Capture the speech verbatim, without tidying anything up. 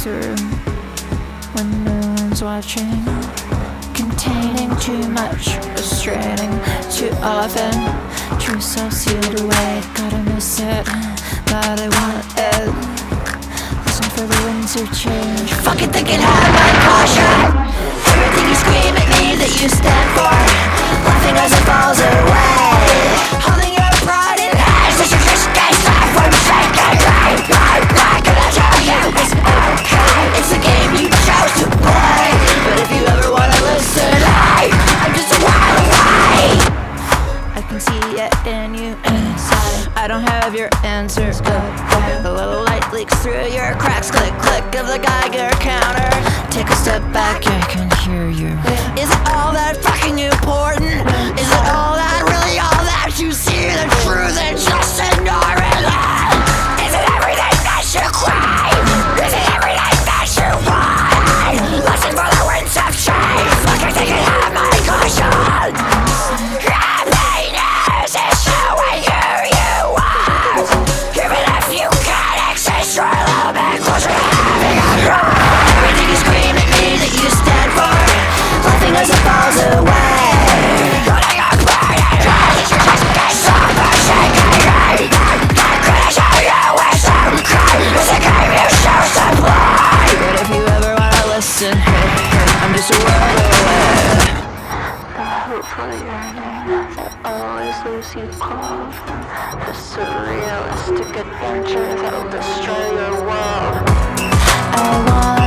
room when no one's watching, containing too much, restraining too often. True self sealed away, gotta miss it, but I want it. Listen for the winds of change. Fucking thinking have my caution. Everything you scream at me that you stand for, laughing as it falls away. Holding your pride in hands as you just can't stop from shaking. I'm not gonna tell you it's okay. It's a game you chose to play, but if you ever wanna listen, I, I'm just a while away. I can see it in you inside. I don't have your answer. A little light leaks through your cracks. Click, click of the Geiger counter. Take a step back, I can hear you. Is it all that fucking important? Is it all that, really all that? You see the truth and just ignore it? Is it everything that you crave? Is it everything that you want? Listen for the winds of change. Fucking think it have my caution. Happiness is showing who you are. Even if you can't exist, you're a little bit closer to having a cry. Everything you scream at me that you stand for, laughing as it falls away. Gonna go cry and try that you just get so much shaking. I'm gonna show you with some cry. It's a game you choose to play, but if you ever wanna listen, hey, hey, I'm just a word away. Hopefully yearning that always leaves you cold. The surrealistic adventure that will destroy your world. I want